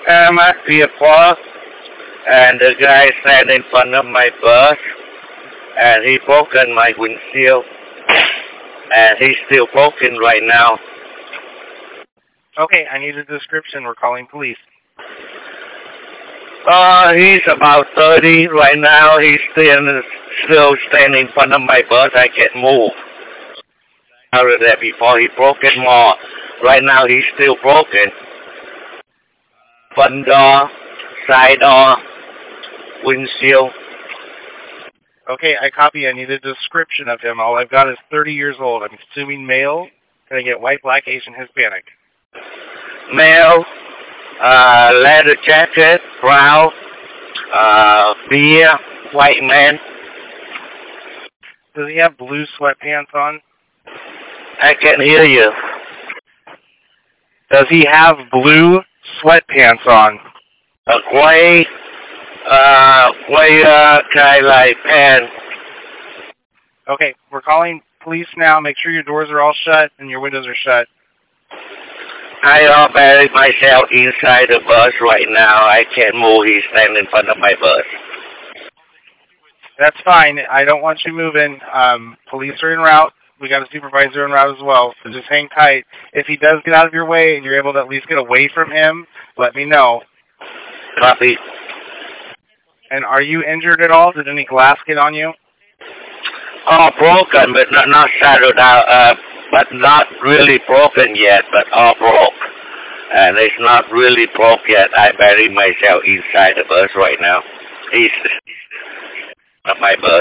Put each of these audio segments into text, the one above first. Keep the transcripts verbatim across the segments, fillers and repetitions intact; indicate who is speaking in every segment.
Speaker 1: I'm at Pier Park, and the guy standing in front of my bus, and he broken my windshield, and he's still broken right now.
Speaker 2: Okay, I need a description. We're calling police.
Speaker 1: Uh, he's about thirty right now. He's still still standing in front of my bus. I can't move. Out of there before he broke it more. Right now he's still broken. Front door, side door, windshield.
Speaker 2: Okay, I copy. I need a description of him. All I've got is thirty years old. I'm assuming male. Can I get white, black, Asian, Hispanic?
Speaker 1: Male, uh, leather jacket, brown, uh, beer, white man.
Speaker 2: Does he have blue sweatpants on?
Speaker 1: I can't hear you.
Speaker 2: Does he have blue sweatpants on?
Speaker 1: A gray, uh, gray, uh, kind of like pants.
Speaker 2: Okay, we're calling police now. Make sure your doors are all shut and your windows are shut.
Speaker 1: I all buried myself inside the bus right now. I can't move. He's standing in front of my bus.
Speaker 2: That's fine. I don't want you moving. Um, police are en route. We got a supervisor en route as well, so just hang tight. If he does get out of your way and you're able to at least get away from him, let me know.
Speaker 1: Copy.
Speaker 2: And are you injured at all? Did any glass get on you?
Speaker 1: All broken, but not, not shattered out, uh, but not really broken yet, but all broke. And it's not really broke yet. I buried myself inside the bus right now. He's of my bus.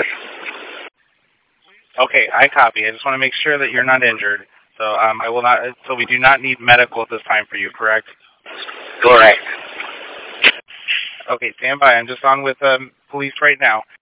Speaker 2: Okay, I copy. I just want to make sure that you're not injured. So um, I will not. So we do not need medical at this time for you, correct?
Speaker 1: Correct.
Speaker 2: Okay, stand by. I'm just on with um, police right now.